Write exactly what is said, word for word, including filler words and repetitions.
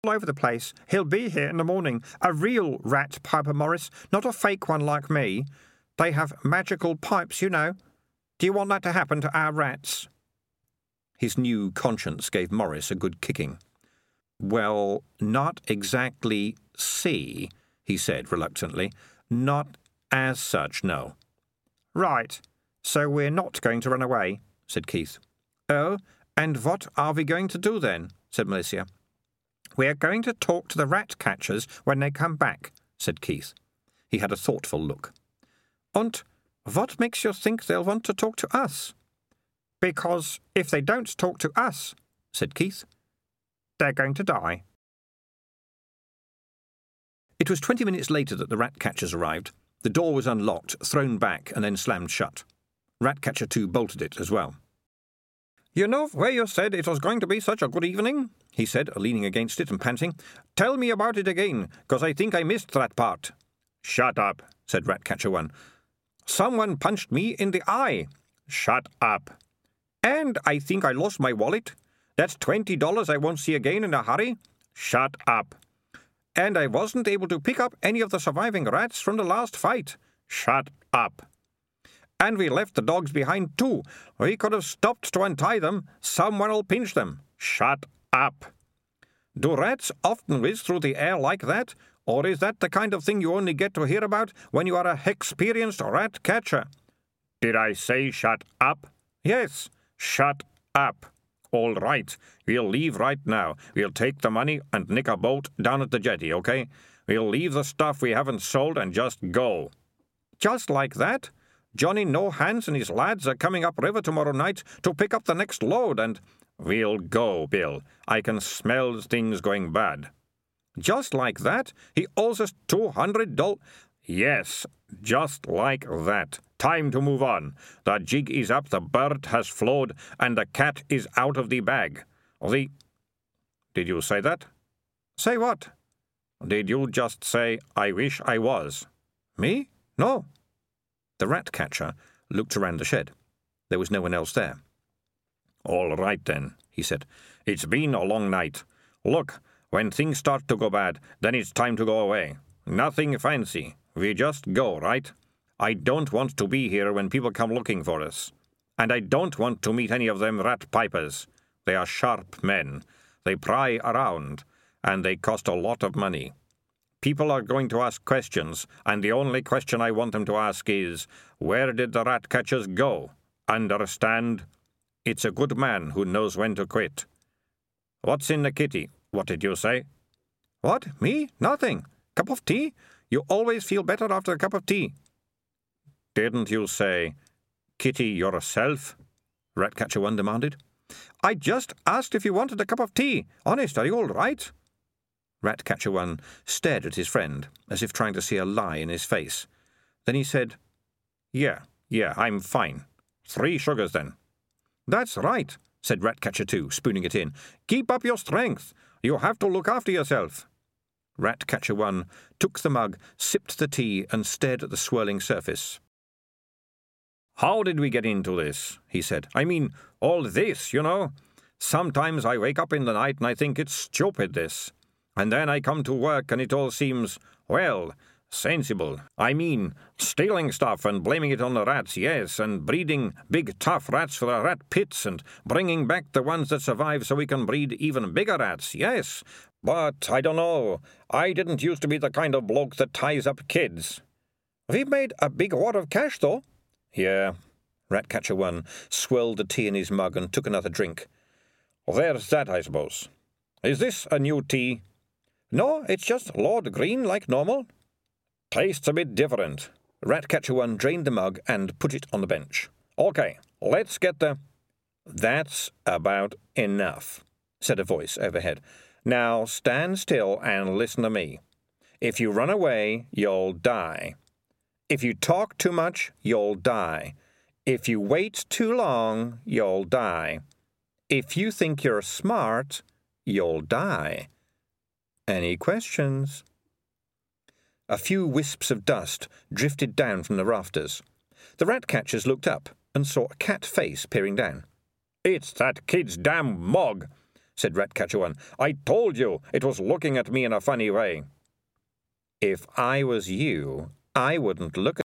all over the place. He'll be here in the morning. A real rat, Piper Morris, not a fake one like me. They have magical pipes, you know. Do you want that to happen to our rats?" His new conscience gave Morris a good kicking. "Well, not exactly see," he said reluctantly. "Not as such, no." "Right. So we're not going to run away," said Keith. "Oh, and what are we going to do then?" said Melissa. "We're going to talk to the rat catchers when they come back," said Keith. He had a thoughtful look. "And what makes you think they'll want to talk to us?" "Because if they don't talk to us," said Keith, "they're going to die." It was twenty minutes later that the rat catchers arrived. The door was unlocked, thrown back, and then slammed shut. Ratcatcher two bolted it as well. "You know where you said it was going to be such a good evening?" he said, leaning against it and panting. "Tell me about it again, because I think I missed that part." "Shut up," said Ratcatcher one. "Someone punched me in the eye." "Shut up." "And I think I lost my wallet. That's twenty dollars I won't see again in a hurry." "Shut up." "And I wasn't able to pick up any of the surviving rats from the last fight." "Shut up." "And we left the dogs behind too. We could have stopped to untie them. Someone'll pinch them." "Shut up." "Do rats often whiz through the air like that? Or is that the kind of thing you only get to hear about when you are a experienced rat catcher?" "Did I say shut up?" "Yes." "Shut up." "All right. We'll leave right now. We'll take the money and nick a boat down at the jetty, okay? We'll leave the stuff we haven't sold and just go." "Just like that? Johnny No Hands and his lads are coming up river tomorrow night to pick up the next load and—" "We'll go, Bill. I can smell things going bad." "Just like that? He owes us two hundred dollars. "Yes, just like that. Time to move on. The jig is up, the bird has flowed, and the cat is out of the bag. The—" "Did you say that?" "Say what?" "Did you just say, 'I wish I was'?" "Me? No." The rat catcher looked around the shed. There was no one else there. "All right, then," he said. "It's been a long night. Look, when things start to go bad, then it's time to go away. Nothing fancy. We just go, right? I don't want to be here when people come looking for us. And I don't want to meet any of them rat pipers. They are sharp men. They pry around, and they cost a lot of money. People are going to ask questions, and the only question I want them to ask is, where did the rat catchers go? Understand? It's a good man who knows when to quit. What's in the kitty? What did you say?" "What? Me? Nothing. Cup of tea? You always feel better after a cup of tea." "Didn't you say kitty yourself?" Ratcatcher one demanded. "I just asked if you wanted a cup of tea. Honest, are you all right?" Ratcatcher one stared at his friend, as if trying to see a lie in his face. Then he said, Yeah, yeah, I'm fine. Three sugars, then." "That's right," said Ratcatcher two, spooning it in. "Keep up your strength. You have to look after yourself." Ratcatcher one took the mug, sipped the tea, and stared at the swirling surface. "How did we get into this?" he said. "I mean, all this, you know. Sometimes I wake up in the night and I think it's stupid, this. And then I come to work and it all seems, well, sensible. I mean, stealing stuff and blaming it on the rats, yes, and breeding big tough rats for the rat pits and bringing back the ones that survive so we can breed even bigger rats, yes. But, I don't know, I didn't used to be the kind of bloke that ties up kids." "We've made a big wad of cash, though." "Yeah." Ratcatcher one swirled the tea in his mug and took another drink. "There's that, I suppose. Is this a new tea?" "No, it's just Lord Green, like normal." "Tastes a bit different." Ratcatcher one drained the mug and put it on the bench. "Okay, let's get the—" "That's about enough," said a voice overhead. "Now stand still and listen to me. If you run away, you'll die. If you talk too much, you'll die. If you wait too long, you'll die. If you think you're smart, you'll die. Any questions?" A few wisps of dust drifted down from the rafters. The rat-catchers looked up and saw a cat face peering down. "It's that kid's damn mug. said Ratcatcher one. "I told you it was looking at me in a funny way." "If I was you, I wouldn't look at